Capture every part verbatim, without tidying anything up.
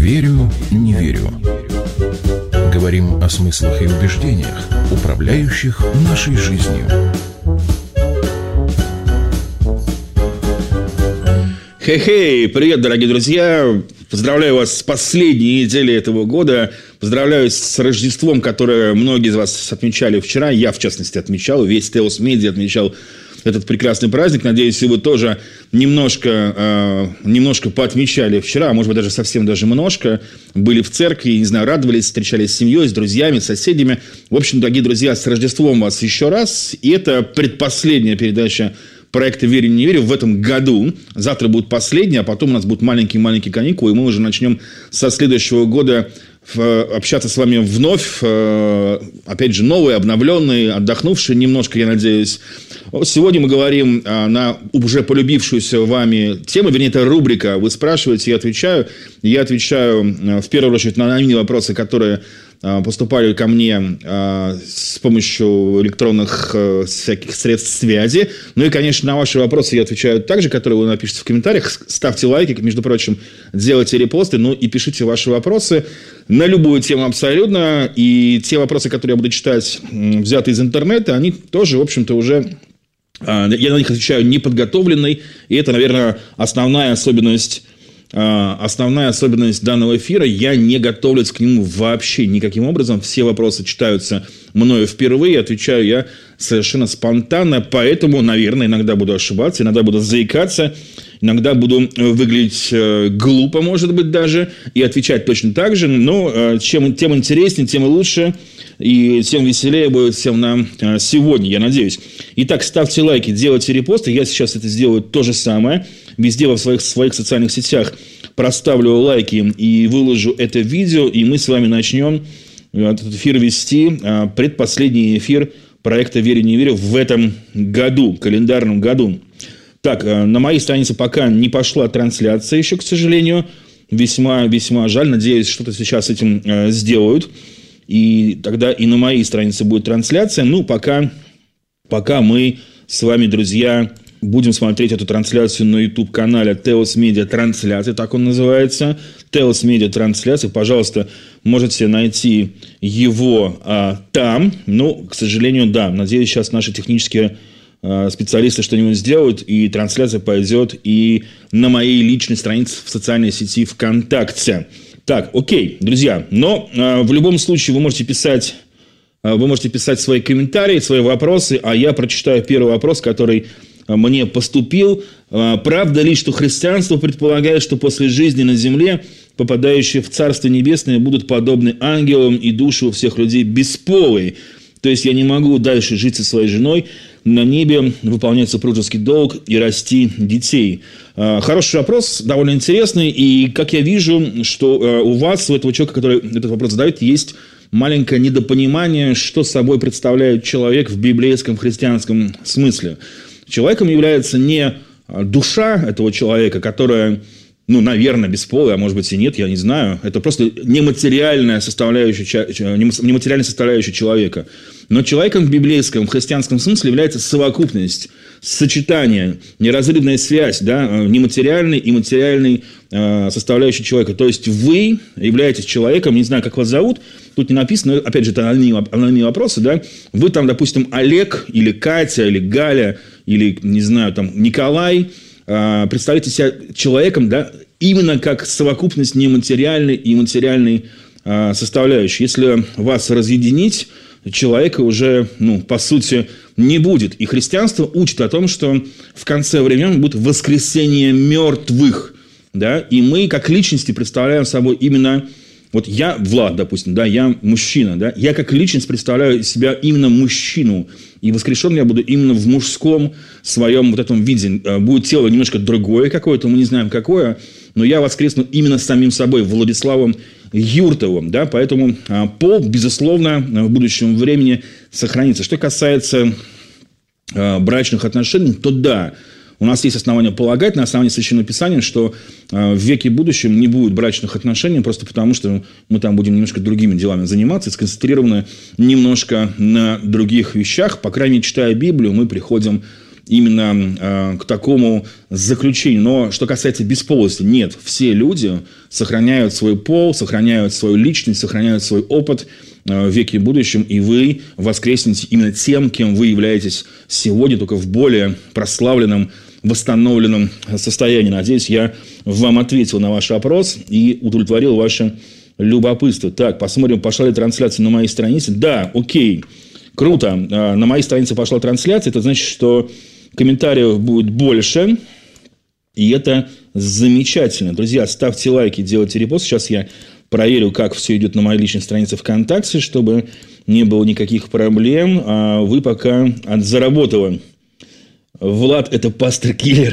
Верю, не верю. Говорим о смыслах и убеждениях, управляющих нашей жизнью. Хей-хей, привет, дорогие друзья! Поздравляю вас с последней неделей этого года. Поздравляю с Рождеством, которое многие из вас отмечали вчера. Я, в частности, отмечал. Весь Теос Медиа отмечал этот прекрасный праздник. Надеюсь, и вы тоже немножко, э, немножко поотмечали вчера, а может быть, даже совсем даже немножко. Были в церкви, не знаю, радовались, встречались с семьей, с друзьями, с соседями. В общем, дорогие друзья, с Рождеством вас еще раз. И это предпоследняя передача проекта «Верю, не верю» в этом году. Завтра будет последний, а потом у нас будут маленькие-маленькие каникулы, и мы уже начнем со следующего года общаться с вами вновь. Опять же, новые, обновленные, отдохнувшие немножко, я надеюсь. Сегодня мы говорим на уже полюбившуюся вами тему, вернее, это рубрика «Вы спрашиваете, я отвечаю». Я отвечаю в первую очередь на анонимные вопросы, которые поступали ко мне с помощью электронных всяких средств связи. Ну и, конечно, на ваши вопросы я отвечаю также, которые вы напишите в комментариях. Ставьте лайки, между прочим, делайте репосты, ну и пишите ваши вопросы на любую тему абсолютно. И те вопросы, которые я буду читать, взяты из интернета, они тоже, в общем-то, уже... Я на них отвечаю неподготовленный. И это, наверное, основная особенность... Основная особенность данного эфира, я не готовлюсь к нему вообще никаким образом. Все вопросы читаются мною впервые, отвечаю я совершенно спонтанно, поэтому, наверное, иногда буду ошибаться, иногда буду заикаться, иногда буду выглядеть глупо, может быть, даже, и отвечать точно так же, но чем, тем интереснее, тем лучше, и тем веселее будет всем нам сегодня, я надеюсь. Итак, ставьте лайки, делайте репосты, я сейчас это сделаю то же самое. Везде во своих, своих социальных сетях проставлю лайки и выложу это видео, и мы с вами начнем этот эфир вести, предпоследний эфир проекта «Верю, не верю» в этом году, календарном году. Так, на моей странице пока не пошла трансляция еще, к сожалению, весьма, весьма жаль, надеюсь, что-то сейчас с этим сделают, и тогда и на моей странице будет трансляция, ну, пока, пока мы с вами, друзья... Будем смотреть эту трансляцию на YouTube-канале Теос Медиа Трансляция, так он называется. Теос Медиа Трансляция. Пожалуйста, можете найти его а, там. Ну, к сожалению, да. Надеюсь, сейчас наши технические а, специалисты что-нибудь сделают, и трансляция пойдет и на моей личной странице в социальной сети ВКонтакте. Так, окей, друзья. Но а, в любом случае вы можете писать... Вы можете писать свои комментарии, свои вопросы, а я прочитаю первый вопрос, который мне поступил. Правда ли, что христианство предполагает, что после жизни на земле попадающие в Царство Небесное будут подобны ангелам и души у всех людей бесполые? То есть я не могу дальше жить со своей женой на небе, выполнять супружеский долг и расти детей. Хороший вопрос, довольно интересный. И как я вижу, что у вас, у этого человека, который этот вопрос задает, есть маленькое недопонимание, что собой представляет человек в библейском христианском смысле. Человеком является не душа этого человека, которая, ну, наверное, бесполая, а может быть и нет, я не знаю. Это просто нематериальная составляющая, нематериальная составляющая человека. Но человеком в библейском, в христианском смысле является совокупность, сочетание, неразрывная связь, да, нематериальной и материальной э, составляющей человека. То есть вы являетесь человеком, не знаю, как вас зовут, тут не написано, опять же, это анонимные вопросы, да, вы там, допустим, Олег или Катя или Галя или, не знаю, там, Николай, э, представляете себя человеком, да, именно как совокупность нематериальной и материальной э, составляющей. Если вас разъединить, человека уже, ну, по сути, не будет. И христианство учит о том, что в конце времен будет воскресение мертвых. Да? И мы, как личности, представляем собой именно... Вот я, Влад, допустим, да, я мужчина. Да? Я, как личность, представляю себя именно мужчину. И воскрешен я буду именно в мужском своем вот этом виде. Будет тело немножко другое какое-то, мы не знаем какое. Но я воскресну именно самим собой, Владиславом Юртовым, да, поэтому а, пол, безусловно, в будущем времени сохранится. Что касается а, брачных отношений, то да, у нас есть основания полагать, на основании Священного Писания, что а, в веке будущем не будет брачных отношений, просто потому что мы там будем немножко другими делами заниматься, сконцентрированы немножко на других вещах. По крайней мере, читая Библию, мы приходим именно к такому заключению. Но что касается бесполости, нет, все люди сохраняют свой пол, сохраняют свою личность, сохраняют свой опыт в веке будущем, и вы воскреснете именно тем, кем вы являетесь сегодня, только в более прославленном, восстановленном состоянии. Надеюсь, я вам ответил на ваш вопрос и удовлетворил ваше любопытство. Так, посмотрим, пошла ли трансляция на моей странице. Да, окей, круто. На моей странице пошла трансляция. Это значит, что комментариев будет больше. И это замечательно. Друзья, ставьте лайки, делайте репост. Сейчас я проверю, как все идет на моей личной странице ВКонтакте, чтобы не было никаких проблем. А вы пока от заработала. Влад – это пастор-киллер.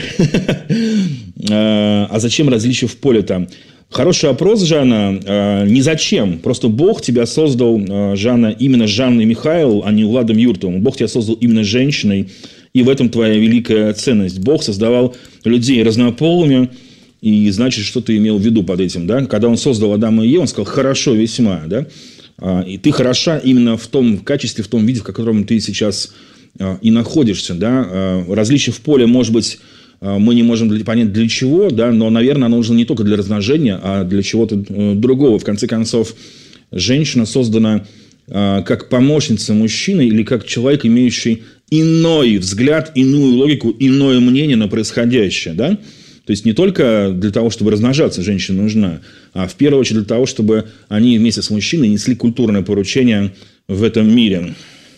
А зачем различия в поле там? Хороший вопрос, Жанна. Не зачем. Просто Бог тебя создал, Жанна, именно Жанной Михаил, а не Владом Юртовым. Бог тебя создал именно женщиной. И в этом твоя великая ценность. Бог создавал людей разнополыми. И значит, что ты имел в виду под этим. Да? Когда он создал Адама и Еву, он сказал, хорошо весьма. Да? И ты хороша именно в том качестве, в том виде, в котором ты сейчас и находишься. Да? Различие в поле, может быть, мы не можем понять для чего, да? Но, наверное, оно нужно не только для размножения, а для чего-то другого. В конце концов, женщина создана как помощница мужчины или как человек, имеющий иной взгляд, иную логику, иное мнение на происходящее. Да? То есть, не только для того, чтобы размножаться женщина нужна, а в первую очередь для того, чтобы они вместе с мужчиной несли культурное поручение в этом мире.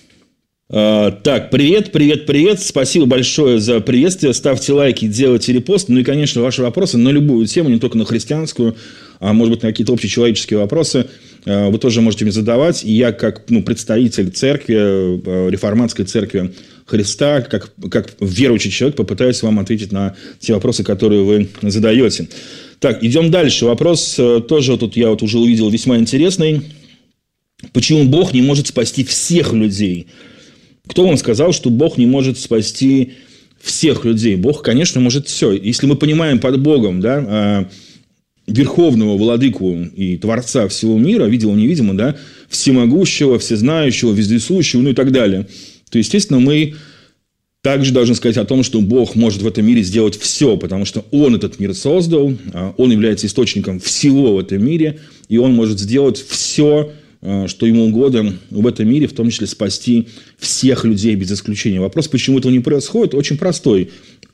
Так, привет, привет, привет. Спасибо большое за приветствие. Ставьте лайки, делайте репост. Ну и, конечно, ваши вопросы на любую тему, не только на христианскую, а может быть, на какие-то общечеловеческие вопросы вы тоже можете мне задавать. И я, как ну, представитель церкви, реформатской церкви Христа, как, как верующий человек, попытаюсь вам ответить на те вопросы, которые вы задаете. Так, идем дальше. Вопрос тоже тут я вот уже увидел весьма интересный. Почему Бог не может спасти всех людей? Кто вам сказал, что Бог не может спасти всех людей? Бог, конечно, может все. Если мы понимаем под Богом, да, верховного владыку и творца всего мира, видимого, невидимого, да, всемогущего, всезнающего, вездесущего, ну и так далее, то, естественно, мы также должны сказать о том, что Бог может в этом мире сделать все, потому что Он этот мир создал, Он является источником всего в этом мире, и Он может сделать все, что ему угодно в этом мире, в том числе спасти всех людей без исключения. Вопрос, почему этого не происходит, очень простой.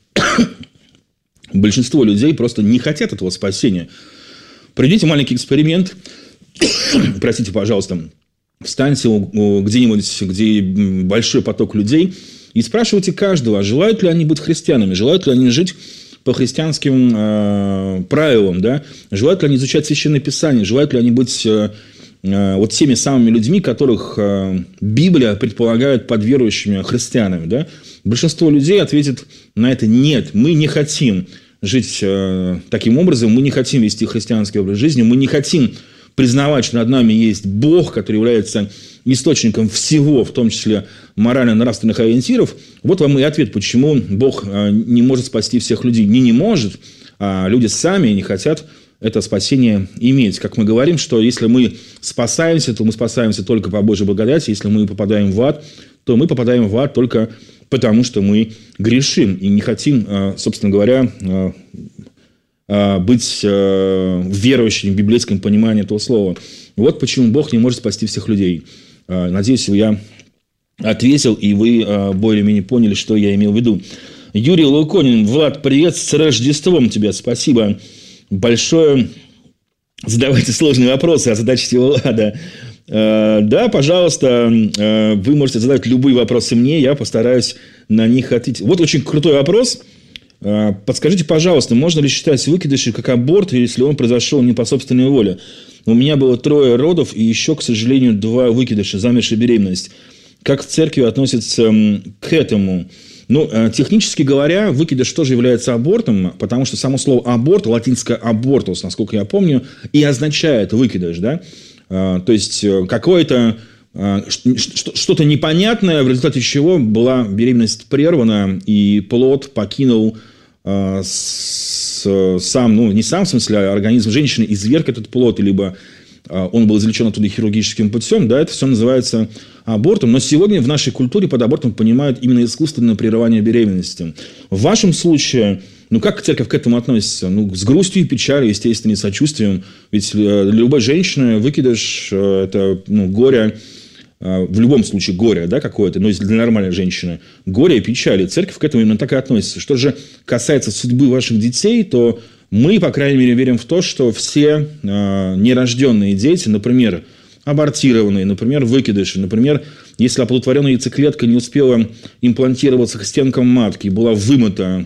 Большинство людей просто не хотят этого спасения. Проведите маленький эксперимент. Простите, пожалуйста. Встаньте где-нибудь, где большой поток людей, и спрашивайте каждого, желают ли они быть христианами, желают ли они жить по христианским э, правилам, да? Желают ли они изучать Священное Писание, желают ли они быть э, э, вот теми самыми людьми, которых э, Библия предполагает под верующими христианами. Да? Большинство людей ответит на это нет, мы не хотим жить э, таким образом, мы не хотим вести христианский образ жизни, мы не хотим признавать, что над нами есть Бог, который является источником всего, в том числе морально-нравственных ориентиров. Вот вам и ответ, почему Бог не может спасти всех людей. Не не может, а люди сами не хотят это спасение иметь. Как мы говорим, что если мы спасаемся, то мы спасаемся только по Божьей благодати. Если мы попадаем в ад, то мы попадаем в ад только потому, что мы грешим и не хотим, собственно говоря, быть верующим в библейском понимании этого слова. Вот почему Бог не может спасти всех людей. Надеюсь, я ответил, и вы более-менее поняли, что я имел в виду. Юрий Луконин. Влад, привет, с Рождеством тебя. Спасибо большое. Задавайте сложные вопросы, озадачьте Влада. Да, пожалуйста, вы можете задать любые вопросы мне, я постараюсь на них ответить. Вот очень крутой вопрос. Подскажите, пожалуйста, можно ли считать выкидыши как аборт, если он произошел не по собственной воле? У меня было трое родов и еще, к сожалению, два выкидыша, замершая беременность. Как в церкви относятся к этому? Ну, технически говоря, выкидыш тоже является абортом, потому что само слово аборт, латинское абортус, насколько я помню, и означает выкидыш, да? То есть какое-то что-то непонятное, в результате чего была беременность прервана, и плод покинул с, сам, ну, не сам, в смысле, а организм женщины изверг этот плод, либо он был извлечен оттуда хирургическим путем, да, это все называется абортом. Но сегодня в нашей культуре под абортом понимают именно искусственное прерывание беременности. В вашем случае, ну, как церковь к этому относится? Ну, с грустью и печалью, естественно, и сочувствием. Ведь для любой женщины выкидыш – это, ну, горе, в любом случае горе, да, какое-то, но если для нормальной женщины, горе и печаль. И церковь к этому именно так и относится. Что же касается судьбы ваших детей, то мы, по крайней мере, верим в то, что все э, нерожденные дети, например, абортированные, например, выкидыши, например, если оплодотворенная яйцеклетка не успела имплантироваться к стенкам матки, была вымыта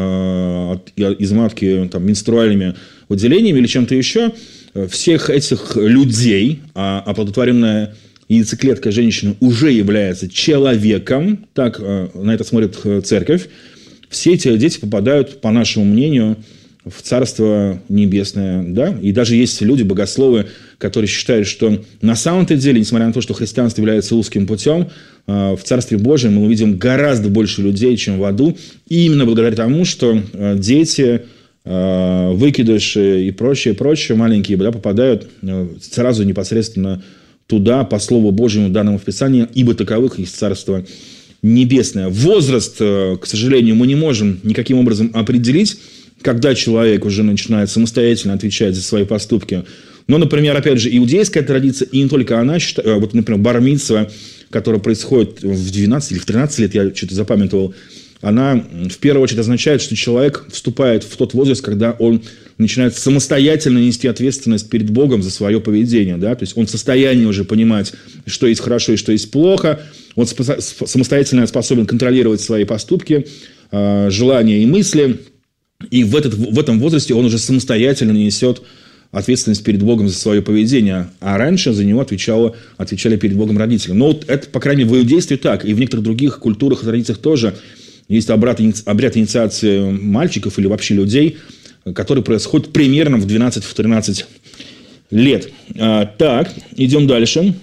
э, от, из матки там, менструальными выделениями или чем-то еще, всех этих людей, а оплодотворенная яйцеклетка женщины уже является человеком, так э, на это смотрит церковь, все эти дети попадают, по нашему мнению, в Царство Небесное. Да? И даже есть люди, богословы, которые считают, что на самом-то деле, несмотря на то, что христианство является узким путем, э, в Царстве Божьем мы увидим гораздо больше людей, чем в аду, именно благодаря тому, что э, дети, э, выкидыши и прочее, прочее, маленькие, да, попадают э, сразу непосредственно туда, по Слову Божьему, данному в Писании, ибо таковых есть Царство Небесное. Возраст, к сожалению, мы не можем никаким образом определить, когда человек уже начинает самостоятельно отвечать за свои поступки. Но, например, опять же, иудейская традиция, и не только она, вот, например, бар мицва, которая происходит в двенадцать или в тринадцать лет, я что-то запамятовал, она в первую очередь означает, что человек вступает в тот возраст, когда он начинает самостоятельно нести ответственность перед Богом за свое поведение. Да? То есть он в состоянии уже понимать, что есть хорошо и что есть плохо. Он самостоятельно способен контролировать свои поступки, желания и мысли. И в, этот, в этом возрасте он уже самостоятельно несет ответственность перед Богом за свое поведение. А раньше за него отвечало, отвечали перед Богом родители. Но вот это, по крайней мере, в иудействе так. И в некоторых других культурах и традициях тоже есть обряд, обряд инициации мальчиков или вообще людей, который происходит примерно в двенадцать-тринадцать лет. А, так, идем дальше.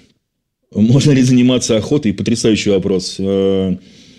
Можно ли заниматься охотой? Потрясающий вопрос. А,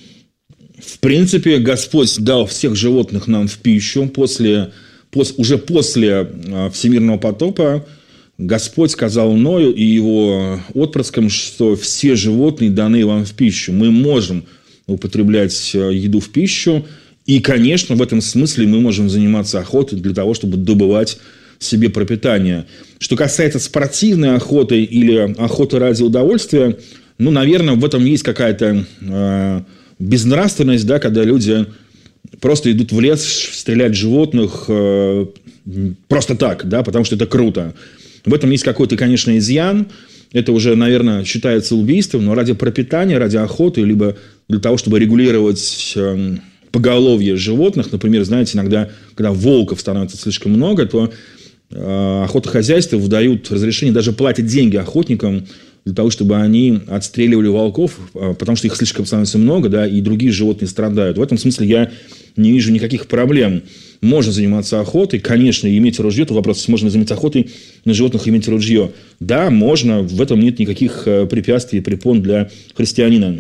в принципе, Господь дал всех животных нам в пищу. После, пос, уже после всемирного потопа Господь сказал Ною и его отпрыскам, что все животные даны вам в пищу. Мы можем употреблять еду в пищу. И, конечно, в этом смысле мы можем заниматься охотой для того, чтобы добывать себе пропитание. Что касается спортивной охоты или охоты ради удовольствия, ну, наверное, в этом есть какая-то э, безнравственность, да, когда люди просто идут в лес стрелять животных э, просто так, да, потому что это круто. В этом есть какой-то, конечно, изъян. Это уже, наверное, считается убийством, но ради пропитания, ради охоты, либо для того, чтобы регулировать э, поголовье животных, например, знаете, иногда, когда волков становится слишком много, то э, охотохозяйства выдают разрешение, даже платят деньги охотникам для того, чтобы они отстреливали волков, э, потому что их слишком становится много, да, и другие животные страдают. В этом смысле я не вижу никаких проблем. Можно заниматься охотой, конечно, и иметь ружье. Тут вопрос, можно заниматься охотой на животных и иметь ружье. Да, можно, в этом нет никаких препятствий и препон для христианина.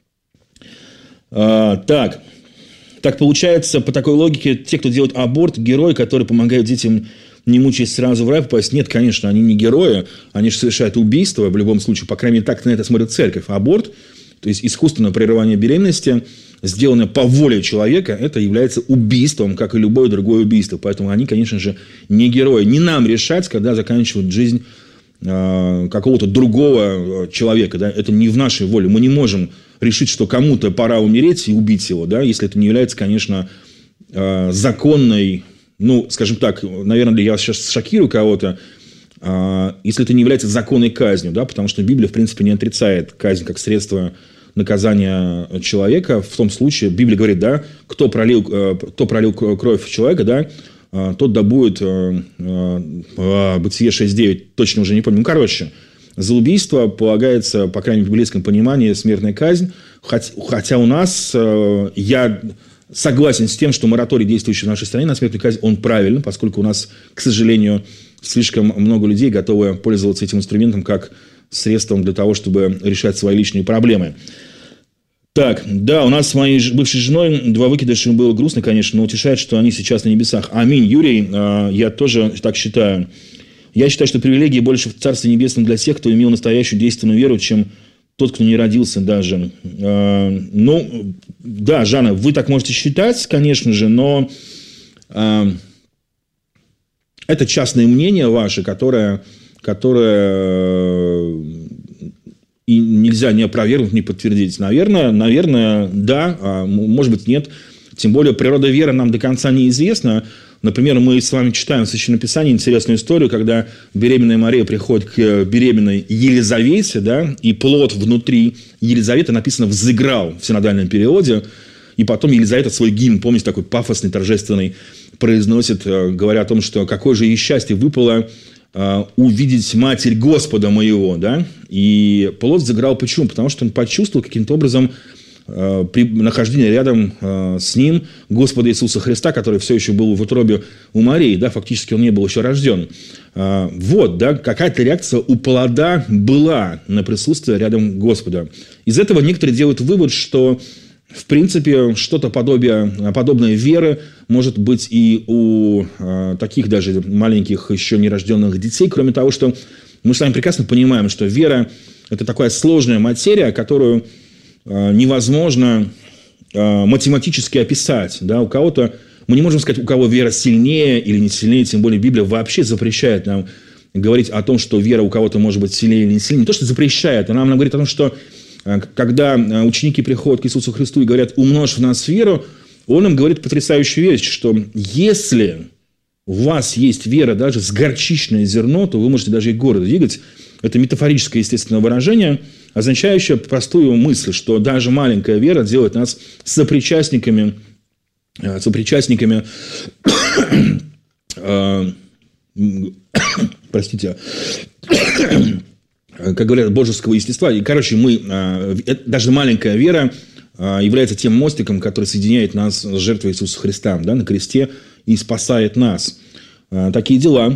А, так, так получается, по такой логике, те, кто делает аборт, герои, которые помогают детям, не мучаясь, сразу в рай попасть. Нет, конечно, они не герои, они же совершают убийство в любом случае, по крайней мере, так на это смотрит церковь. Аборт, то есть искусственное прерывание беременности, сделанное по воле человека, это является убийством, как и любое другое убийство. Поэтому они, конечно же, не герои. Не нам решать, когда заканчивают жизнь э, какого-то другого человека. Да? Это не в нашей воле. Мы не можем решить, что кому-то пора умереть и убить его, да? Если это не является, конечно, э, законной, ну, скажем так, наверное, я сейчас шокирую кого-то, э, если это не является законной казнью, да? Потому что Библия, в принципе, не отрицает казнь как средство наказания человека. В том случае Библия говорит, да, кто пролил, кто пролил кровь человека, да, тот да будет, Бытие шесть девять, точно уже не помню. Ну, короче, за убийство полагается, по крайней мере, в библейском понимании, смертная казнь. Хотя у нас, я согласен с тем, что мораторий, действующий в нашей стране на смертную казнь, он правильный, поскольку у нас, к сожалению, слишком много людей готовы пользоваться этим инструментом как средством для того, чтобы решать свои личные проблемы. Так, да, у нас с моей бывшей женой два выкидыша, было грустно, конечно, но утешает, что они сейчас на небесах. Аминь, Юрий, я тоже так считаю. Я считаю, что привилегии больше в Царстве Небесном для тех, кто имел настоящую действенную веру, чем тот, кто не родился даже. Ну, да, Жанна, вы так можете считать, конечно же, но это частное мнение ваше, которое, которое и нельзя ни опровергнуть, ни подтвердить. Наверное, наверное, да, а может быть, нет. Тем более, природа веры нам до конца неизвестна. Например, мы с вами читаем в Священном Писании интересную историю, когда беременная Мария приходит к беременной Елизавете, да, и плод внутри Елизаветы написано «взыграл» в синодальном переводе. И потом Елизавета свой гимн, помните, такой пафосный, торжественный, произносит, говоря о том, что какое же ей счастье выпало увидеть Матерь Господа моего, да, и плод взыграл. Почему? Потому что он почувствовал каким-то образом при нахождении рядом с ним Господа Иисуса Христа, который все еще был в утробе у Марии, да, фактически он не был еще рожден. Вот, да, какая-то реакция у плода была на присутствие рядом Господа. Из этого некоторые делают вывод, что в принципе, что-то подобие, подобное веры может быть и у э, таких даже маленьких еще нерожденных детей, кроме того, что мы с вами прекрасно понимаем, что вера – это такая сложная материя, которую э, невозможно э, математически описать. Да? У кого-то, мы не можем сказать, у кого вера сильнее или не сильнее, тем более Библия вообще запрещает нам говорить о том, что вера у кого-то может быть сильнее или не сильнее. Не то, что запрещает, она нам говорит о том, что когда ученики приходят к Иисусу Христу и говорят «умножь в нас веру», Он им говорит потрясающую вещь, что если у вас есть вера даже с горчичное зерно, то вы можете даже и горы двигать. Это метафорическое, естественное выражение, означающее простую мысль, что даже маленькая вера делает нас сопричастниками, сопричастниками простите, как говорят, божеского естества. И, короче, мы, даже маленькая вера является тем мостиком, который соединяет нас с жертвой Иисуса Христа, да, на кресте и спасает нас. Такие дела.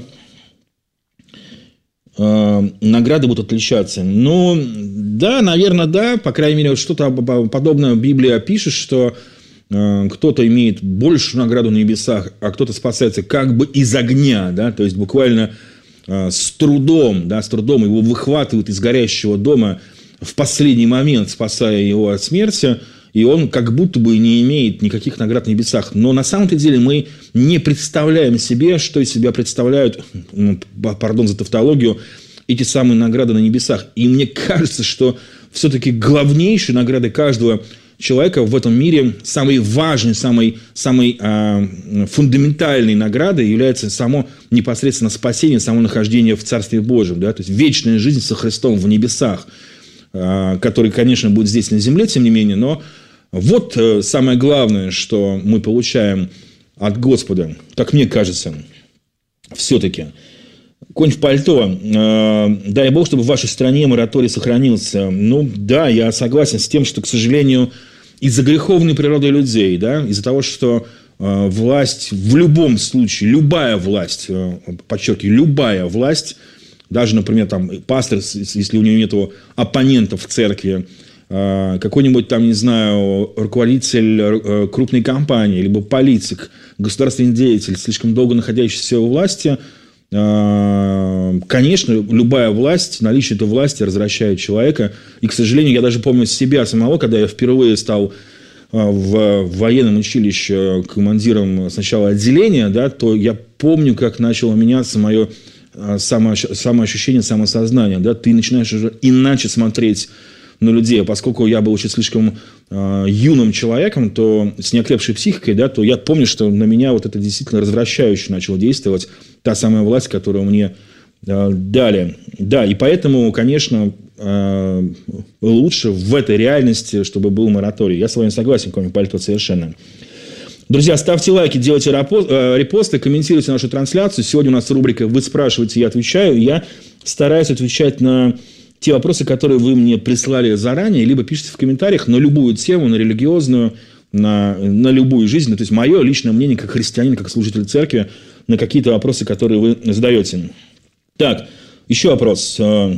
Награды будут отличаться. Ну, да, наверное, да. По крайней мере, что-то подобное Библия пишет, что кто-то имеет большую награду на небесах, а кто-то спасается как бы из огня, да, то есть буквально с трудом, да, с трудом его выхватывают из горящего дома в последний момент, спасая его от смерти, и он как будто бы не имеет никаких наград на небесах. Но на самом-то деле мы не представляем себе, что из себя представляют, пардон за тавтологию, эти самые награды на небесах. И мне кажется, что все-таки главнейшей наградой каждого человека в этом мире, самой важной, самой, самой э, фундаментальной наградой является само непосредственно спасение, само нахождение в Царстве Божьем. Да? То есть вечная жизнь со Христом в небесах, э, который, конечно, будет здесь на земле, тем не менее. Но вот э, самое главное, что мы получаем от Господа, как мне кажется, все-таки. Конь в пальто. Э, дай Бог, чтобы в вашей стране мораторий сохранился. Ну, да, я согласен с тем, что, к сожалению, из-за греховной природы людей, да, из-за того, что э, власть в любом случае, любая власть, э, подчеркиваю, любая власть, даже, например, там, пастор, если у него нет оппонентов в церкви, э, какой-нибудь там, не знаю, руководитель э, крупной компании, либо политик, государственный деятель, слишком долго находящийся у власти, конечно, любая власть, наличие этой власти развращает человека. И, к сожалению, я даже помню себя самого, когда я впервые стал в военном училище командиром сначала отделения, да, то я помню, как начало меняться мое самоощущение, самосознание. Да, ты начинаешь уже иначе смотреть на людей. Поскольку я был еще слишком э, юным человеком, то с неокрепшей психикой, да, то я помню, что на меня вот это действительно развращающе начало действовать. Та самая власть, которую мне э, дали. Да, и поэтому, конечно, э, лучше в этой реальности, чтобы был мораторий. Я с вами согласен, кроме пальто, совершенно. Друзья, ставьте лайки, делайте репосты, комментируйте нашу трансляцию. Сегодня у нас рубрика «Вы спрашиваете, я отвечаю». Я стараюсь отвечать на те вопросы, которые вы мне прислали заранее, либо пишите в комментариях на любую тему, на религиозную, на, на любую жизнь. То есть, мое личное мнение, как христианин, как служитель церкви, на какие-то вопросы, которые вы задаете. Так, еще вопрос.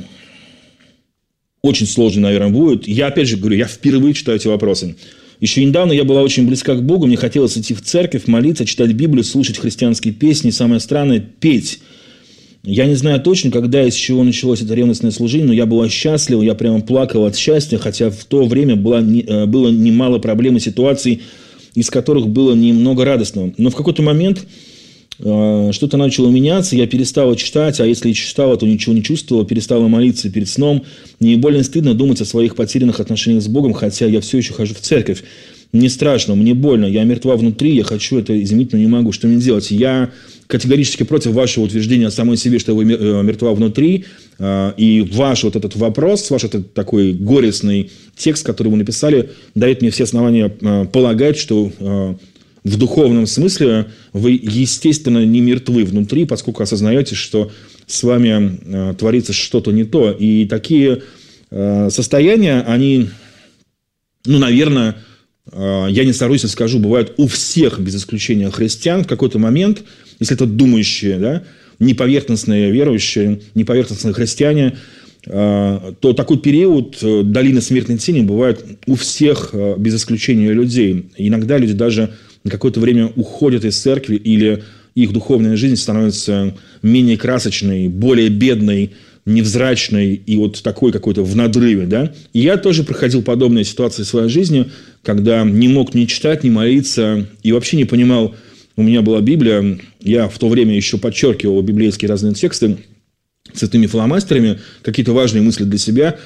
Очень сложный, наверное, будет. Я, опять же, говорю, я впервые читаю эти вопросы. Еще недавно я была очень близка к Богу, мне хотелось идти в церковь, молиться, читать Библию, слушать христианские песни, самое странное – петь. Я не знаю точно, когда и с чего началось это ревностное служение, но я была счастлива, я прямо плакал от счастья, хотя в то время было, было немало проблем и ситуаций, из которых было немного радостного. Но в какой-то момент э, что-то начало меняться, я перестала читать, а если и читала, то ничего не чувствовала, перестала молиться перед сном. Мне больно стыдно думать о своих потерянных отношениях с Богом, хотя я все еще хожу в церковь. Мне страшно, мне больно, я мертва внутри, я хочу это изменить, но не могу. Что мне делать? Я категорически против вашего утверждения о самой себе, что вы мертва внутри. И ваш вот этот вопрос, ваш этот такой горестный текст, который вы написали, дает мне все основания полагать, что в духовном смысле вы, естественно, не мертвы внутри, поскольку осознаете, что с вами творится что-то не то. И такие состояния, они, ну, наверное... Я не стараюсь, я скажу, бывают у всех, без исключения христиан, в какой-то момент, если это думающие, да, неповерхностные верующие, неповерхностные христиане, то такой период долины смертной тени бывает у всех, без исключения людей. Иногда люди даже на какое-то время уходят из церкви, или их духовная жизнь становится менее красочной, более бедной, невзрачной и вот такой какой-то в надрыве, да. И я тоже проходил подобные ситуации в своей жизни, когда не мог ни читать, ни молиться, и вообще не понимал, у меня была Библия, я в то время еще подчеркивал библейские разные тексты цветными фломастерами, какие-то важные мысли для себя.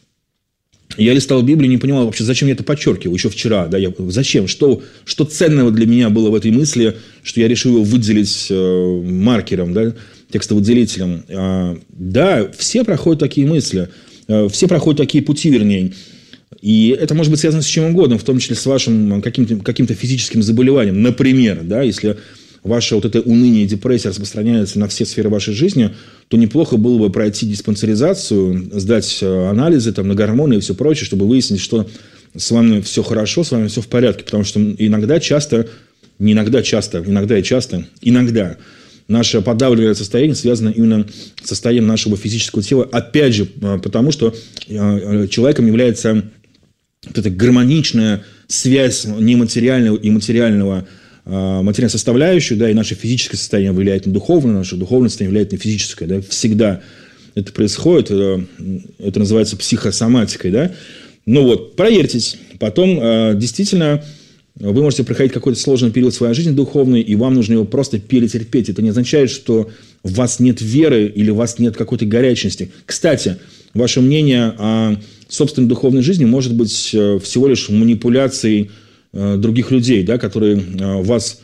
Я листал Библию, не понимал вообще, зачем я это подчеркивал, еще вчера, да, я, зачем, что, что ценного для меня было в этой мысли, что я решил его выделить э, маркером, да, текстовыделителем. А, да, все проходят такие мысли, э, все проходят такие пути, вернее. И это может быть связано с чем угодно, в том числе с вашим каким-то, каким-то физическим заболеванием. Например, да, если ваше вот это уныние и депрессия распространяется на все сферы вашей жизни, то неплохо было бы пройти диспансеризацию, сдать анализы там, на гормоны и все прочее, чтобы выяснить, что с вами все хорошо, с вами все в порядке. Потому что иногда, часто, не иногда, часто, иногда и часто, иногда наше подавленное состояние связано именно с состоянием нашего физического тела. Опять же, потому что человеком является вот эта гармоничная связь нематериального и материального, материальной составляющей, да, и наше физическое состояние влияет на духовное, наше духовное состояние влияет на физическое, да, всегда это происходит, это называется психосоматикой, да. Ну вот, проверьтесь, потом действительно вы можете проходить какой-то сложный период своей жизни духовной, и вам нужно его просто перетерпеть. Это не означает, что у вас нет веры или у вас нет какой-то горячности. Кстати, ваше мнение о собственной духовной жизни может быть всего лишь манипуляцией других людей, да, которые вас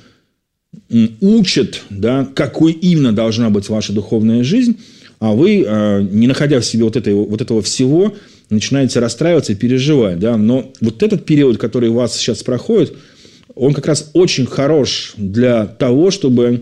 учат, да, какой именно должна быть ваша духовная жизнь, а вы, не находя в себе вот, этой, вот этого всего, начинаете расстраиваться и переживать. Да? Но вот этот период, который у вас сейчас проходит, он как раз очень хорош для того, чтобы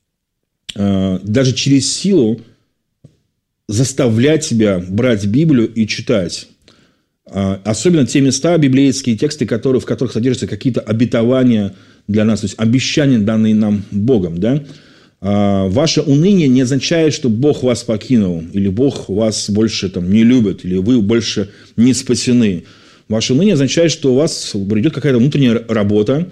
даже через силу заставлять себя брать Библию и читать. Особенно те места, библейские тексты, которые, в которых содержатся какие-то обетования для нас, то есть обещания, данные нам Богом. Да? Ваше уныние не означает, что Бог вас покинул, или Бог вас больше там, не любит, или вы больше не спасены. Ваше уныние означает, что у вас придет какая-то внутренняя работа,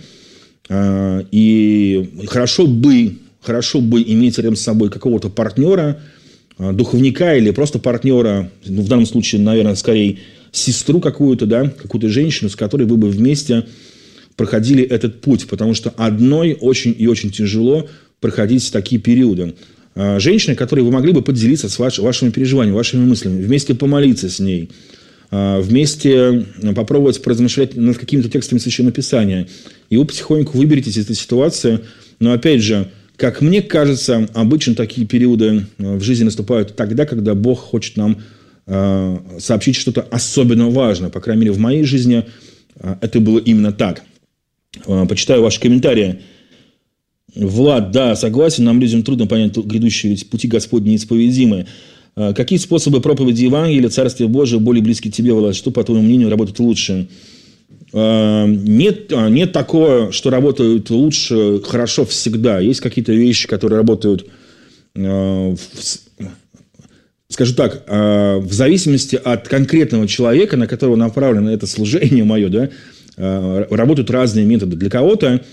и хорошо бы, хорошо бы иметь рядом с собой какого-то партнера, духовника или просто партнера, ну, в данном случае, наверное, скорее сестру какую-то, да, какую-то женщину, с которой вы бы вместе проходили этот путь, потому что одной очень и очень тяжело проходить такие периоды. Женщины, которые вы могли бы поделиться с ваш, вашими переживаниями, вашими мыслями, вместе помолиться с ней, вместе попробовать поразмышлять над какими-то текстами Священного Писания, и вы потихоньку выберетесь из этой ситуации. Но опять же, как мне кажется, обычно такие периоды в жизни наступают тогда, когда Бог хочет нам сообщить что-то особенно важное. По крайней мере, в моей жизни это было именно так. Почитаю ваши комментарии. Влад, да, согласен, нам, людям, трудно понять грядущие, ведь пути Господни неисповедимы. Какие способы проповеди Евангелия, Царствия Божия более близки к тебе, Влад? Что, по твоему мнению, работает лучше? Нет, нет такого, что работают лучше, хорошо всегда. Есть какие-то вещи, которые работают, скажу так, в зависимости от конкретного человека, на которого направлено это служение мое, да, работают разные методы. Для кого-то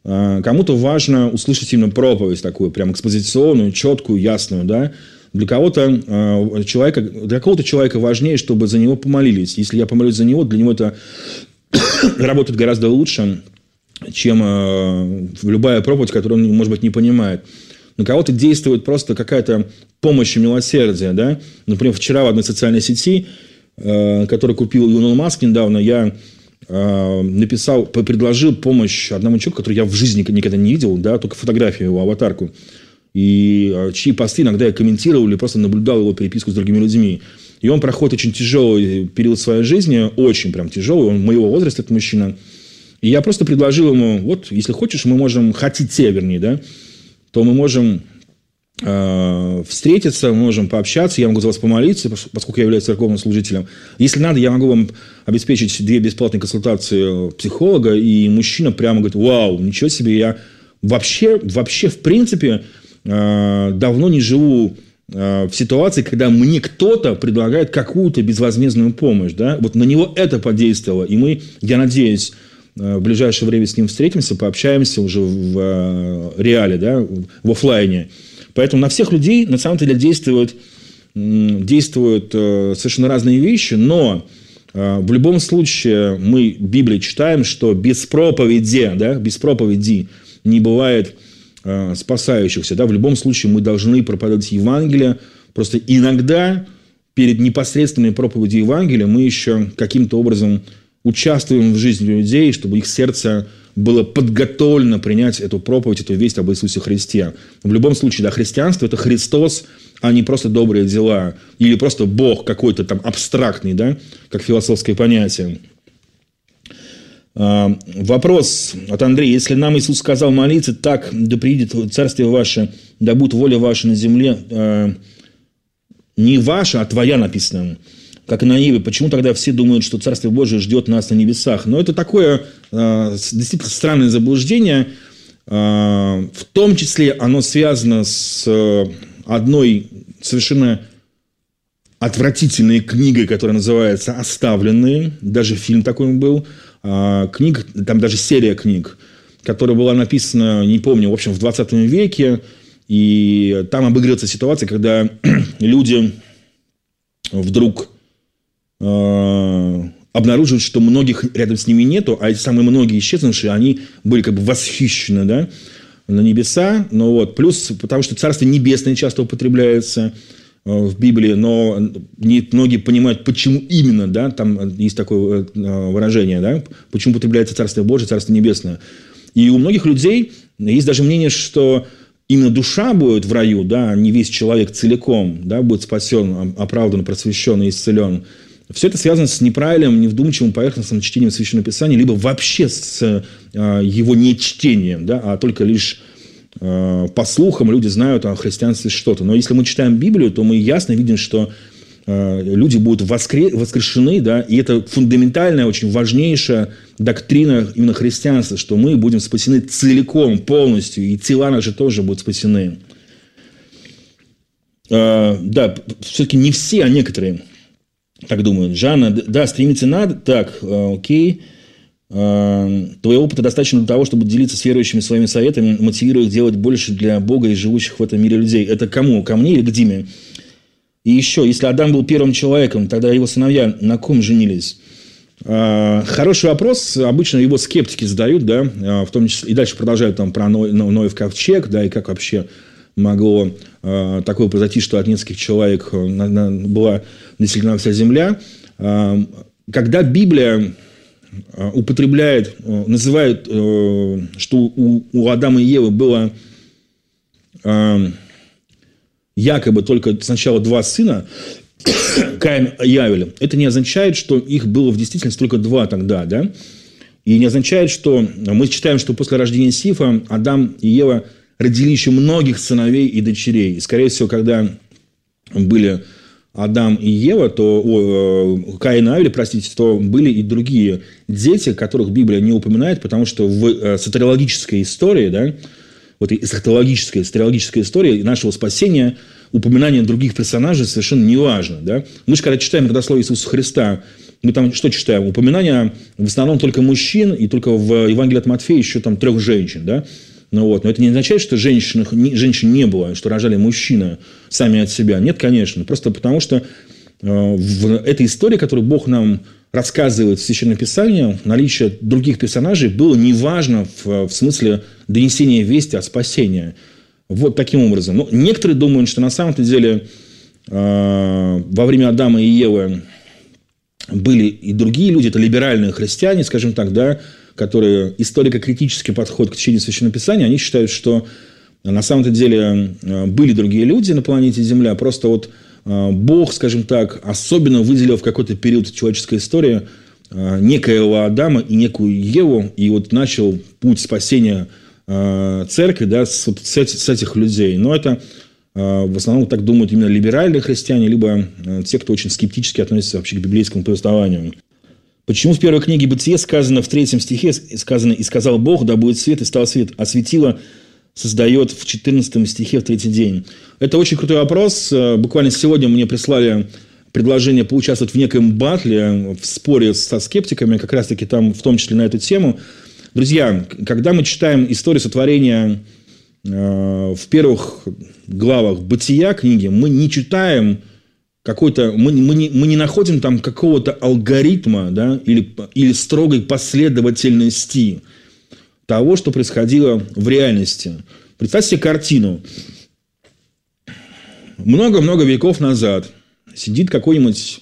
Кому-то важно услышать именно проповедь такую, прям экспозиционную, четкую, ясную, да. Для кого-то человека, для кого-то человека важнее, чтобы за него помолились. Если я помолюсь за него, для него это работает гораздо лучше, чем любая проповедь, которую он, может быть, не понимает. На кого-то действует просто какая-то помощь и милосердие, да. Например, вчера в одной социальной сети, которую купил Илон Маск недавно, я написал, предложил помощь одному человеку, который я в жизни никогда не видел, да, только фотографию его, аватарку. И чьи посты иногда я комментировал или просто наблюдал его переписку с другими людьми. И он проходит очень тяжелый период своей жизни, очень прям тяжелый, он моего возраста, этот мужчина. И я просто предложил ему, вот, если хочешь, мы можем, хотите, вернее, да, то мы можем э, встретиться, мы можем пообщаться, я могу за вас помолиться, поскольку я являюсь церковным служителем. Если надо, я могу вам обеспечить две бесплатные консультации психолога, и мужчина прямо говорит, вау, ничего себе, я вообще, вообще в принципе, э, давно не живу э, в ситуации, когда мне кто-то предлагает какую-то безвозмездную помощь, да, вот на него это подействовало, и мы, я надеюсь, в ближайшее время с ним встретимся, пообщаемся уже в реале, да, в офлайне. Поэтому на всех людей на самом деле действуют, действуют совершенно разные вещи, но в любом случае мы в Библии читаем, что без проповеди, да, без проповеди не бывает спасающихся. Да. В любом случае мы должны проповедовать Евангелие. Просто иногда перед непосредственной проповедью Евангелия мы еще каким-то образом участвуем в жизни людей, чтобы их сердце было подготовлено принять эту проповедь, эту весть об Иисусе Христе. В любом случае, да, христианство – это Христос, а не просто добрые дела. Или просто Бог какой-то там абстрактный, да, как философское понятие. А, вопрос от Андрея. Если нам Иисус сказал молиться так, да придет Царствие ваше, да будет воля ваша на земле, а, не ваша, а твоя написано, как и на небе, почему тогда все думают, что Царствие Божие ждет нас на небесах? Но это такое э, действительно странное заблуждение. Э, в том числе оно связано с э, одной совершенно отвратительной книгой, которая называется «Оставленные». Даже фильм такой был. Э, книг, там даже серия книг, которая была написана, не помню, в общем, в двадцатом веке. И там обыгрывается ситуация, когда люди вдруг обнаруживают, что многих рядом с ними нету, а эти самые многие исчезнувшие, они были как бы восхищены, да, на небеса. Ну, вот. Плюс, потому что Царство Небесное часто употребляется в Библии, но не многие понимают, почему именно, да, там есть такое выражение, да, почему употребляется Царство Божие, Царство Небесное. И у многих людей есть даже мнение, что именно душа будет в раю, да, не весь человек целиком, да, будет спасен, оправдан, просвещен и исцелен. Все это связано с неправильным, невдумчивым, поверхностным чтением Священного Писания, либо вообще с э, его нечтением, да, а только лишь э, по слухам люди знают о христианстве что-то. Но если мы читаем Библию, то мы ясно видим, что э, люди будут воскре- воскрешены, да, и это фундаментальная, очень важнейшая доктрина именно христианства, что мы будем спасены целиком, полностью, и тела наши тоже будут спасены. Э, да, все-таки не все, а некоторые так думают. Жанна, да, стремиться надо. Так, окей. Твоего опыта достаточно для того, чтобы делиться с верующими своими советами, мотивируя их делать больше для Бога и живущих в этом мире людей. Это кому? Ко мне или к Диме? И еще, если Адам был первым человеком, тогда его сыновья на ком женились? Хороший вопрос. Обычно его скептики задают, да, в том числе, и дальше продолжают там про Ноев ковчег, да, и как вообще могло э, такое произойти, что от нескольких человек на, на, была населена вся земля. Э, когда Библия э, употребляет, э, называет, э, что у, у Адама и Евы было э, якобы только сначала два сына, Каин и Авель, это не означает, что их было в действительности только два тогда, да? И не означает, что мы читаем, что после рождения Сифа Адам и Ева родили еще многих сыновей и дочерей. И, скорее всего, когда были Адам и Ева, то о, Каин и Авель, простите, то были и другие дети, которых Библия не упоминает, потому что в сатериологической истории, да, вот эсхатологической, сатериологической истории нашего спасения упоминание других персонажей совершенно не важно. Да? Мы же, когда читаем родословие Иисуса Христа, мы там что читаем? Упоминания в основном только мужчин, и только в Евангелии от Матфея еще там трех женщин. Да? Ну, вот. Но это не означает, что женщин, женщин не было, что рожали мужчины сами от себя. Нет, конечно. Просто потому, что э, в этой истории, которую Бог нам рассказывает в Священном Писании, наличие других персонажей было неважно в, в смысле донесения вести о спасении. Вот таким образом. Но некоторые думают, что на самом-то деле э, во время Адама и Евы были и другие люди, это либеральные христиане, скажем так, да, которые историко-критически подходят к чтению Священного Писания, они считают, что на самом-то деле были другие люди на планете Земля, просто вот Бог, скажем так, особенно выделил в какой-то период человеческой истории некоего Адама и некую Еву, и вот начал путь спасения церкви, да, с, с этих людей. Но это в основном так думают именно либеральные христиане, либо те, кто очень скептически относится вообще к библейскому повествованию. Почему в первой книге Бытие сказано в третьем стихе, сказано «И сказал Бог, да будет свет, и стал свет», а светило создает в четырнадцатом стихе в третий день? Это очень крутой вопрос. Буквально сегодня мне прислали предложение поучаствовать в неком батле, в споре со скептиками, как раз-таки там, в том числе на эту тему. Друзья, когда мы читаем историю сотворения э, в первых главах Бытия книги, мы не читаем какой-то, мы, мы, не, мы не находим там какого-то алгоритма, да, или, или строгой последовательности того, что происходило в реальности. Представьте себе картину. Много-много веков назад сидит какой-нибудь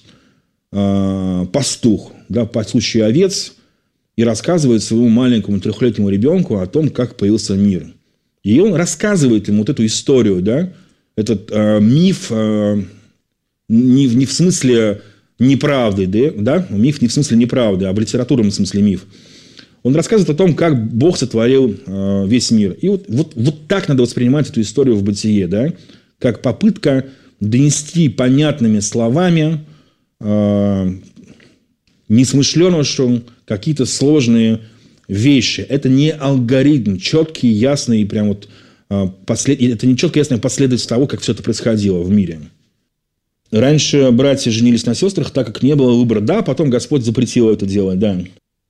э, пастух, да, пасущий овец, и рассказывает своему маленькому трехлетнему ребенку о том, как появился мир. И он рассказывает ему вот эту историю, да, этот э, миф, э, не, не в смысле неправды, да, да, миф не в смысле неправды, а в литературном смысле миф. Он рассказывает о том, как Бог сотворил э, весь мир. И вот, вот, вот так надо воспринимать эту историю в Бытие, да, как попытка донести понятными словами э, несмышленышам какие-то сложные вещи. Это не алгоритм, четкий, ясный, прям вот, э, послед... это не четкая, ясная последовательность того, как все это происходило в мире. Раньше братья женились на сестрах, так как не было выбора. Да, потом Господь запретил это делать, да.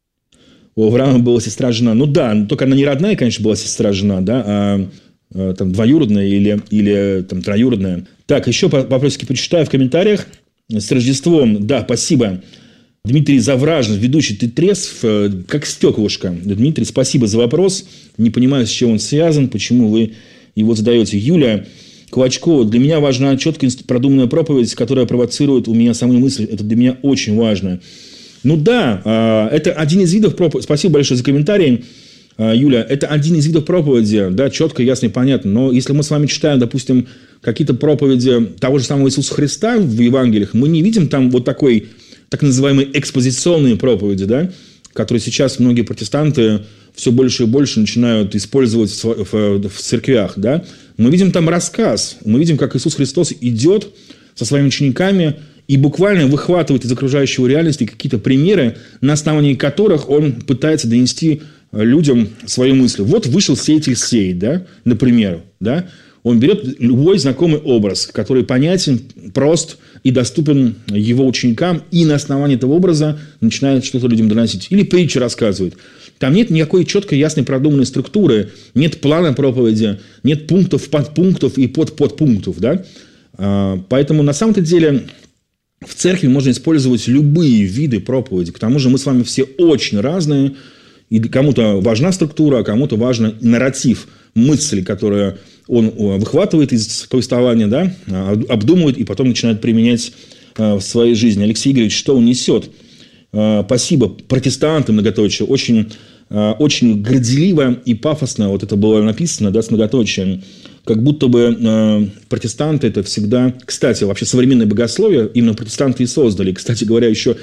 У Авраама была сестра-жена. Ну да, только она не родная, конечно, была сестра-жена, да, а, а там двоюродная или, или там троюродная. Так, еще вопросики почитаю в комментариях. С Рождеством, да, спасибо. Дмитрий Завражин, ведущий, ты трезв, как стеклышко. Дмитрий, спасибо за вопрос. Не понимаю, с чем он связан, почему вы его задаете. Юля Клочкова, для меня важна четкая продуманная проповедь, которая провоцирует у меня самые мысли. Это для меня очень важно. Ну да, это один из видов проповеди. Спасибо большое за комментарий, Юля. Это один из видов проповеди, да, четко, ясно и понятно. Но если мы с вами читаем, допустим, какие-то проповеди того же самого Иисуса Христа в Евангелиях, мы не видим там вот такой, так называемой экспозиционной проповеди, да, которые сейчас многие протестанты все больше и больше начинают использовать в, в, в церквях, да. Мы видим там рассказ, мы видим, как Иисус Христос идет со своими учениками и буквально выхватывает из окружающей реальности какие-то примеры, на основании которых он пытается донести людям свою мысль. Вот вышел сеятель сеять, да, например, да. Он берет любой знакомый образ, который понятен, прост и доступен его ученикам, и на основании этого образа начинает что-то людям доносить. Или притчи рассказывает. Там нет никакой четкой, ясной, продуманной структуры, нет плана проповеди, нет пунктов, подпунктов и подподпунктов, да. Поэтому на самом-то деле в церкви можно использовать любые виды проповеди. К тому же мы с вами все очень разные. И кому-то важна структура, а кому-то важен нарратив, мысль, которую он выхватывает из повествования, да, обдумывает и потом начинает применять в своей жизни. Алексей Игоревич, что он несет? Спасибо. Протестанты, многоточие. Очень, очень горделиво и пафосно вот это было написано, да, с многоточием. Как будто бы протестанты это всегда... Кстати, вообще современное богословие именно протестанты и создали. Кстати говоря, еще...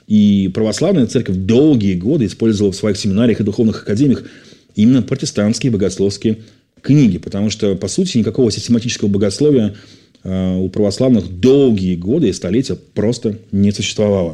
И православная церковь долгие годы использовала в своих семинариях и духовных академиях именно протестантские богословские книги. Потому что, по сути, никакого систематического богословия э, у православных долгие годы и столетия просто не существовало.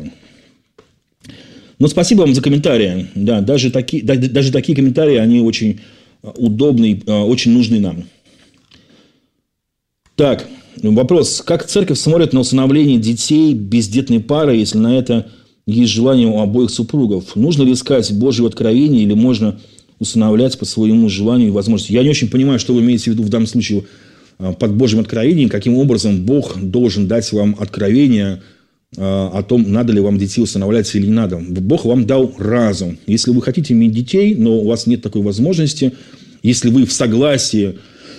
Но спасибо вам за комментарии. Да, даже, таки, да, даже такие комментарии, они очень удобны, э, очень нужны нам. Так, Вопрос. Как церковь смотрит на усыновление детей бездетной пары, если на это есть желание у обоих супругов? Нужно ли искать Божье откровение или можно усыновлять по своему желанию и возможности? Я не очень понимаю, что вы имеете в виду в данном случае под Божьим откровением. Каким образом Бог должен дать вам откровение о том, надо ли вам детей усыновлять или не надо. Бог вам дал разум. Если вы хотите иметь детей, но у вас нет такой возможности, если вы в согласии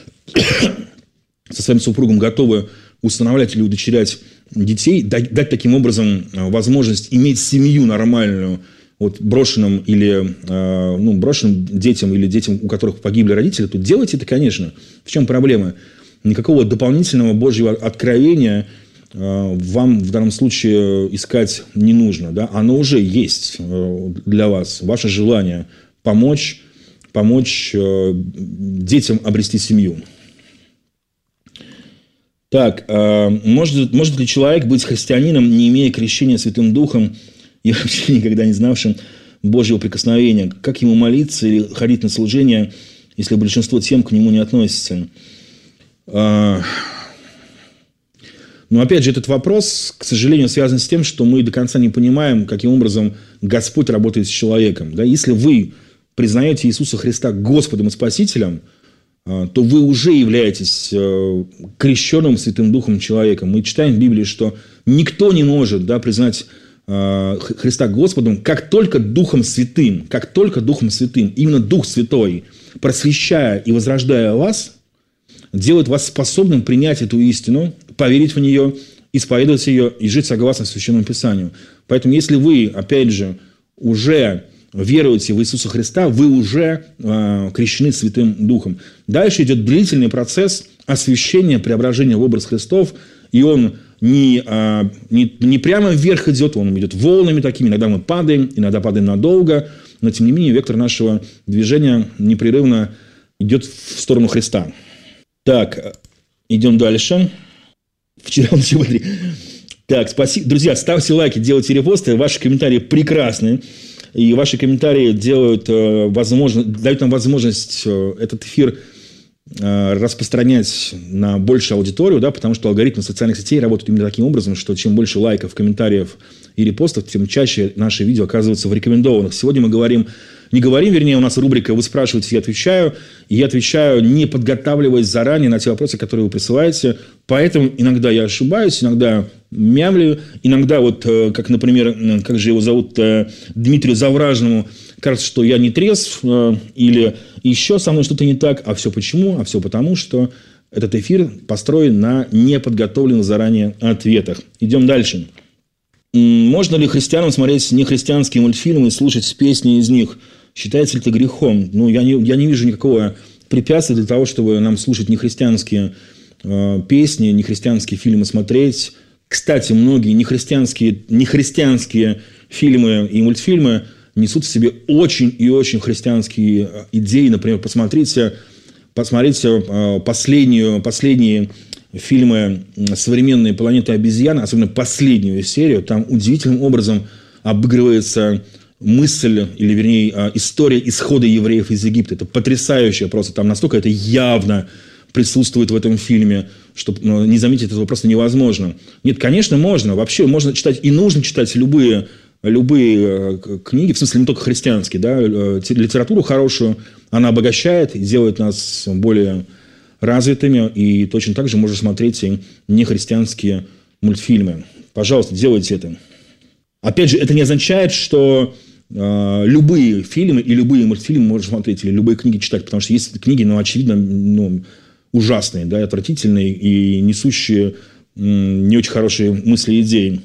со своим супругом готовы усыновлять или удочерять детей, дать, дать таким образом возможность иметь семью нормальную, вот брошенным или э, ну, брошенным детям или детям, у которых погибли родители, то делайте это, конечно. В чем проблема? Никакого дополнительного Божьего откровения э, вам в данном случае искать не нужно. Да? Оно уже есть э, для вас. Ваше желание помочь, помочь э, детям обрести семью. Так, э, может, может ли человек быть христианином, не имея крещения Святым Духом и вообще никогда не знавшим Божьего прикосновения? Как ему молиться или ходить на служение, если большинство тем к нему не относится? Э, но опять же, этот вопрос, к сожалению, связан с тем, что мы до конца не понимаем, каким образом Господь работает с человеком. Да? Если вы признаете Иисуса Христа Господом и Спасителем, то вы уже являетесь крещенным Святым Духом человеком. Мы читаем в Библии, что никто не может, да, признать Христа Господом, как только Духом Святым, как только Духом Святым. Именно Дух Святой, просвещая и возрождая вас, делает вас способным принять эту истину, поверить в нее, исповедовать ее и жить согласно Священному Писанию. Поэтому, если вы, опять же, уже веруете в Иисуса Христа, вы уже э, крещены Святым Духом. Дальше идет длительный процесс освящения, преображения в образ Христов, и он не, э, не, не прямо вверх идет, он идет волнами такими, иногда мы падаем, иногда падаем надолго, но тем не менее вектор нашего движения непрерывно идет в сторону Христа. Так, идем дальше. Вчера он сегодня... Так, спасибо. Друзья, ставьте лайки, делайте репосты, ваши комментарии прекрасны. И ваши комментарии делают, возможно, дают нам возможность этот эфир распространять на большую аудиторию, да, потому что алгоритмы социальных сетей работают именно таким образом, что чем больше лайков, комментариев и репостов, тем чаще наши видео оказываются в рекомендованных. Сегодня мы говорим, не говорим, вернее, у нас рубрика «Вы спрашиваете, я отвечаю». И я отвечаю, не подготавливаясь заранее на те вопросы, которые вы присылаете. Поэтому иногда я ошибаюсь, иногда мямлю, иногда, вот, как, например, как же его зовут, Дмитрию Завражному, кажется, что я не трезв, или еще со мной что-то не так. А все почему? А все потому, что этот эфир построен на неподготовленных заранее ответах. Идем дальше. Можно ли христианам смотреть нехристианские мультфильмы и слушать песни из них? Считается ли это грехом? Ну, я не, я не вижу никакого препятствия для того, чтобы нам слушать нехристианские э, песни, нехристианские фильмы смотреть. Кстати, многие нехристианские, нехристианские фильмы и мультфильмы несут в себе очень и очень христианские идеи. Например, посмотрите, посмотрите э, последнюю, последние фильмы «Современные планеты обезьян», особенно последнюю серию. Там удивительным образом обыгрывается мысль, или, вернее, история исхода евреев из Египта. Это потрясающе просто. Там настолько это явно присутствует в этом фильме, что не заметить этого просто невозможно. Нет, конечно, можно. Вообще можно читать и нужно читать любые, любые книги, в смысле не только христианские, да, литературу хорошую. Она обогащает и делает нас более развитыми. И точно так же можно смотреть и нехристианские мультфильмы. Пожалуйста, делайте это. Опять же, это не означает, что э, любые фильмы и любые мультфильмы можно смотреть, или любые книги читать, потому что есть книги, ну, очевидно, ну, ужасные, да, отвратительные и несущие не очень хорошие мысли и идеи.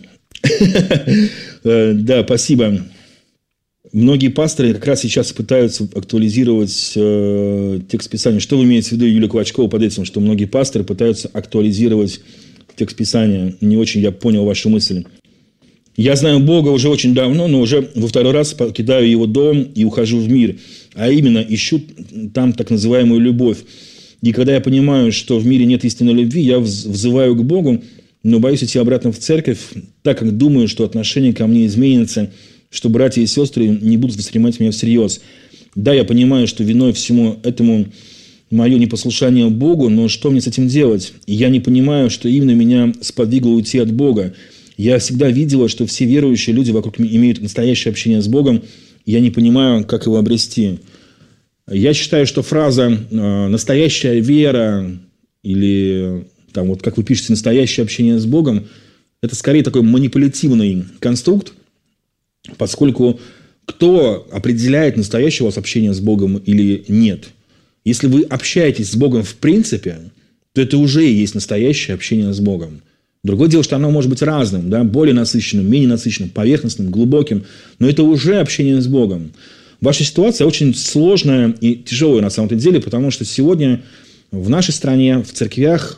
Да, спасибо. Многие пасторы как раз сейчас пытаются актуализировать текст Писания. Что вы имеете в виду, Юлия Клочкова, под этим, что многие пасторы пытаются актуализировать текст Писания? Не очень я понял вашу мысль. Я знаю Бога уже очень давно, но уже во второй раз покидаю Его дом и ухожу в мир. А именно, ищу там так называемую любовь. И когда я понимаю, что в мире нет истинной любви, я взываю к Богу, но боюсь идти обратно в церковь, так как думаю, что отношение ко мне изменится, что братья и сестры не будут воспринимать меня всерьез. Да, я понимаю, что виной всему этому мое непослушание Богу, но что мне с этим делать? Я не понимаю, что именно меня сподвигло уйти от Бога. Я всегда видела, что все верующие люди вокруг меня имеют настоящее общение с Богом, и я не понимаю, как его обрести. Я считаю, что фраза «настоящая вера» или, там, вот, как вы пишете, «настоящее общение с Богом» – это скорее такой манипулятивный конструкт, поскольку кто определяет настоящее у вас общение с Богом или нет? Если вы общаетесь с Богом в принципе, то это уже и есть настоящее общение с Богом. Другое дело, что оно может быть разным, да? Более насыщенным, менее насыщенным, поверхностным, глубоким, но это уже общение с Богом. Ваша ситуация очень сложная и тяжелая на самом деле, потому что сегодня в нашей стране, в церквях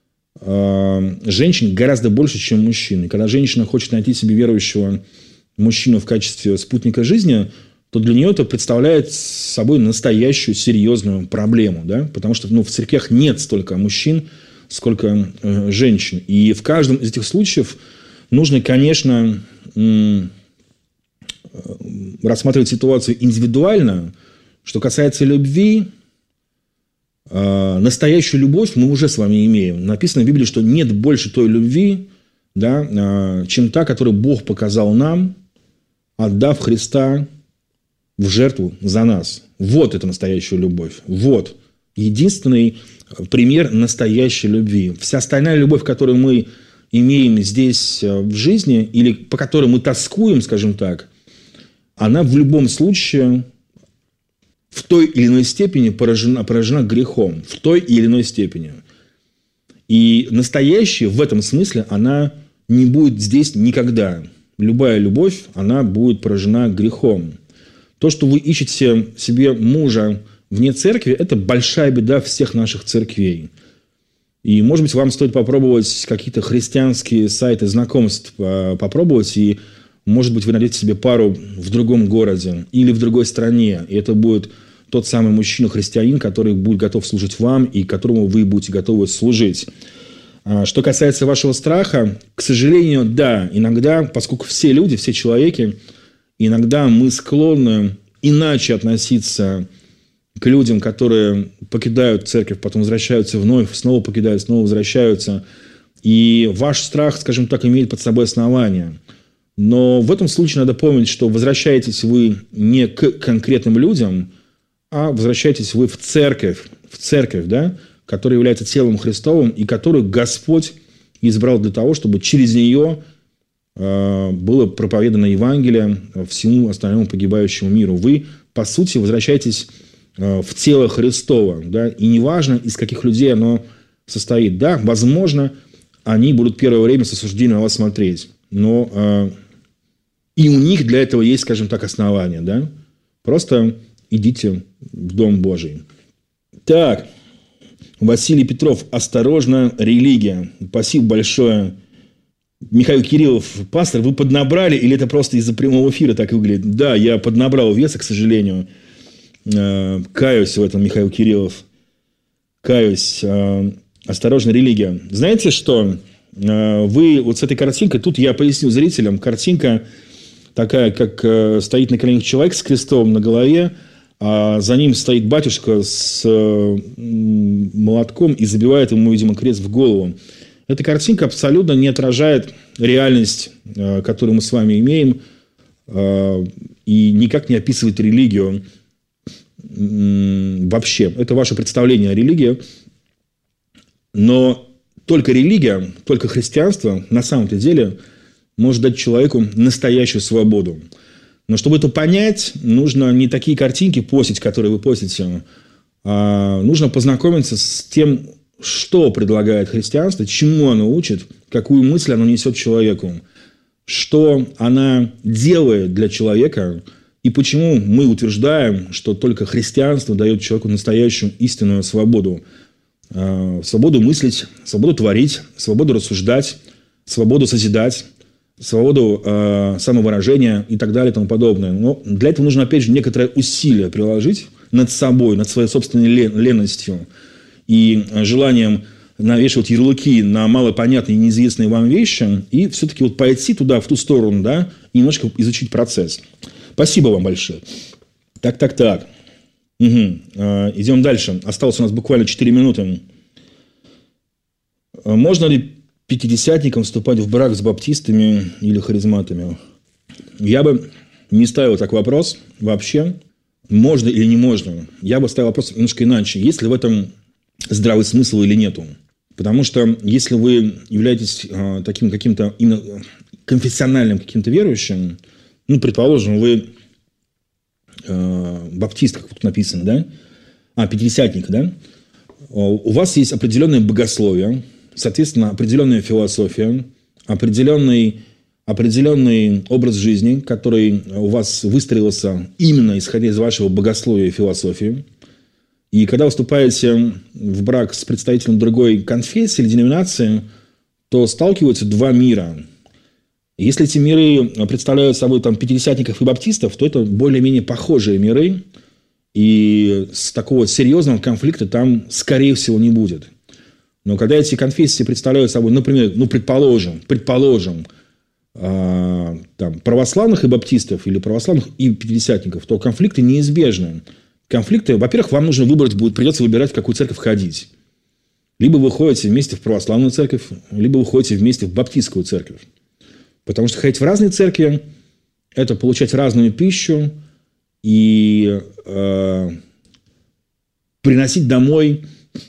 э, женщин гораздо больше, чем мужчин. И когда женщина хочет найти себе верующего мужчину в качестве спутника жизни, то для нее это представляет собой настоящую серьезную проблему. Да? Потому что ну, в церквях нет столько мужчин, сколько э, женщин. И в каждом из этих случаев нужно, конечно, э, рассматривать ситуацию индивидуально. Что касается любви, э, настоящую любовь мы уже с вами имеем. Написано в Библии, что нет больше той любви, да, э, чем та, которую Бог показал нам, отдав Христа в жертву за нас. Вот это настоящая любовь. Вот единственный пример настоящей любви. Вся остальная любовь, которую мы имеем здесь в жизни, или по которой мы тоскуем, скажем так, она в любом случае в той или иной степени поражена, поражена грехом. В той или иной степени. И настоящая в этом смысле она не будет здесь никогда. Любая любовь, она будет поражена грехом. То, что вы ищете себе мужа вне церкви, это большая беда всех наших церквей. И, может быть, вам стоит попробовать какие-то христианские сайты знакомств попробовать, и, может быть, вы найдете себе пару в другом городе или в другой стране. И это будет тот самый мужчина-христианин, который будет готов служить вам и которому вы будете готовы служить. Что касается вашего страха, к сожалению, да, иногда, поскольку все люди, все человеки, иногда мы склонны иначе относиться к людям, которые покидают церковь, потом возвращаются вновь, снова покидают, снова возвращаются. И ваш страх, скажем так, имеет под собой основание. Но в этом случае надо помнить, что возвращаетесь вы не к конкретным людям, а возвращаетесь вы в церковь, в церковь, да, которая является телом Христовым и которую Господь избрал для того, чтобы через нее э, было проповедано Евангелие всему остальному погибающему миру. Вы, по сути, возвращаетесь э, в тело Христово. Да? И неважно, из каких людей оно состоит. Да, возможно, они будут первое время с осуждением на вас смотреть. Но э, и у них для этого есть, скажем так, основания. Да? Просто идите в Дом Божий. Так. Василий Петров. Осторожно, религия. Спасибо большое. Михаил Кириллов. Пастор, вы поднабрали или это просто из-за прямого эфира так выглядит? Да, я поднабрал веса, к сожалению. Каюсь в этом, Михаил Кириллов. Каюсь. Осторожно, религия. Знаете что? Вы вот с этой картинкой, тут я поясню зрителям, картинка такая, как стоит на коленях человек с крестом на голове, а за ним стоит батюшка с молотком и забивает ему, видимо, крест в голову. Эта картинка абсолютно не отражает реальность, которую мы с вами имеем, и никак не описывает религию вообще. Это ваше представление о религии. Но только религия, только христианство на самом-то деле может дать человеку настоящую свободу. Но чтобы это понять, нужно не такие картинки постить, которые вы постите, а нужно познакомиться с тем, что предлагает христианство, чему оно учит, какую мысль оно несет человеку, что она делает для человека, и почему мы утверждаем, что только христианство дает человеку настоящую истинную свободу. Свободу мыслить, свободу творить, свободу рассуждать, свободу созидать, свободу э, самовыражения и так далее и тому подобное. Но для этого нужно, опять же, некоторое усилие приложить над собой, над своей собственной лен- ленностью и желанием навешивать ярлыки на малопонятные и неизвестные вам вещи и все-таки вот пойти туда, в ту сторону, да, и немножко изучить процесс. Спасибо вам большое. Так, так, так. Угу. Идем дальше. Осталось у нас буквально четыре минуты. Можно ли пятидесятникам вступать в брак с баптистами или харизматами? Я бы не ставил так вопрос вообще. Можно или не можно? Я бы ставил вопрос немножко иначе. Есть ли в этом здравый смысл или нету? Потому что если вы являетесь э, таким каким-то именно конфессиональным каким-то верующим, ну, предположим, вы э, баптист, как тут написано, да? А, пятидесятник, да? У вас есть определенное богословие, соответственно, определенная философия, определенный, определенный образ жизни, который у вас выстроился именно исходя из вашего богословия и философии. И когда вы вступаете в брак с представителем другой конфессии или деноминации, то сталкиваются два мира. Если эти миры представляют собой там, пятидесятников и баптистов, то это более-менее похожие миры. И с такого серьезного конфликта там, скорее всего, не будет. Но когда эти конфессии представляют собой, например, ну, предположим, предположим, э, там, православных и баптистов или православных и пятидесятников, то конфликты неизбежны. Конфликты, во-первых, вам нужно выбрать будет, придется выбирать, в какую церковь ходить. Либо вы ходите вместе в православную церковь, либо вы ходите вместе в баптистскую церковь. Потому что ходить в разные церкви – это получать разную пищу и э, приносить домой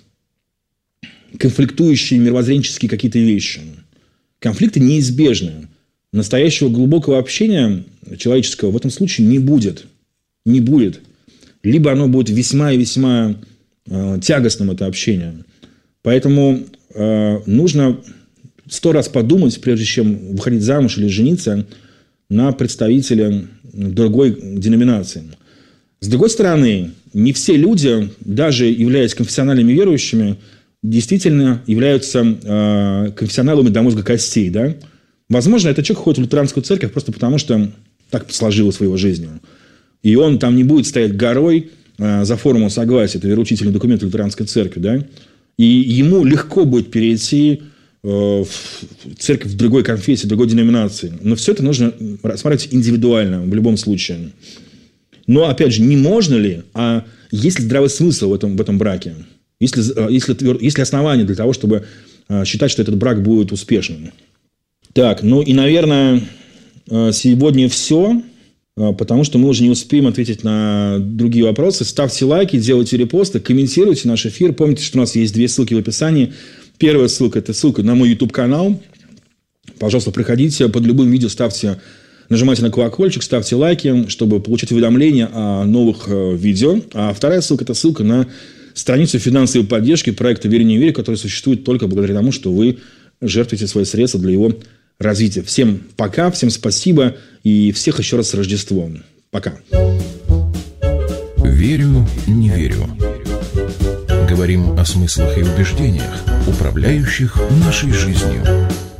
конфликтующие мировоззренческие какие-то вещи. Конфликты неизбежны. Настоящего глубокого общения человеческого в этом случае не будет. Не будет. Либо оно будет весьма и весьма э, тягостным, это общение. Поэтому э, нужно сто раз подумать, прежде чем выходить замуж или жениться на представителя другой деноминации. С другой стороны, не все люди, даже являясь конфессиональными верующими, действительно являются э, конфессионалами до мозга костей. Да? Возможно, этот человек ходит в лютеранскую церковь просто потому, что так сложилось в его жизни. И он там не будет стоять горой э, за формулу согласия. Это вероучительный документ лютеранской церкви. Да? И ему легко будет перейти э, в церковь в другой конфессии, другой деноминации. Но все это нужно рассматривать индивидуально в любом случае. Но, опять же, не можно ли, а есть ли здравый смысл в этом, в этом браке? Есть ли, есть, ли, есть ли основания для того, чтобы э, считать, что этот брак будет успешным? Так, ну и, наверное, э, сегодня все. Потому что мы уже не успеем ответить на другие вопросы. Ставьте лайки, делайте репосты, комментируйте наш эфир. Помните, что у нас есть две ссылки в описании. Первая ссылка – это ссылка на мой YouTube-канал. Пожалуйста, приходите, под любым видео ставьте, нажимайте на колокольчик, ставьте лайки, чтобы получить уведомления о новых видео. А вторая ссылка – это ссылка на страницу финансовой поддержки проекта «Верь, не верь», который существует только благодаря тому, что вы жертвуете свои средства для его развития. Всем пока, всем спасибо и всех еще раз с Рождеством. Пока. Верю, не верю. Говорим о смыслах и убеждениях, управляющих нашей жизнью.